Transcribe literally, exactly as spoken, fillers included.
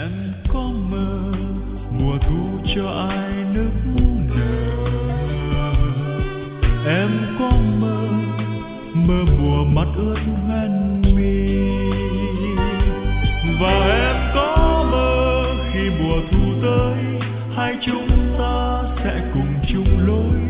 Em có mơ mùa thu cho ai nức nở. Em có mơ mơ mùa mắt ướt hoen mi. Và em có mơ khi mùa thu tới, hai chúng ta sẽ cùng chung lối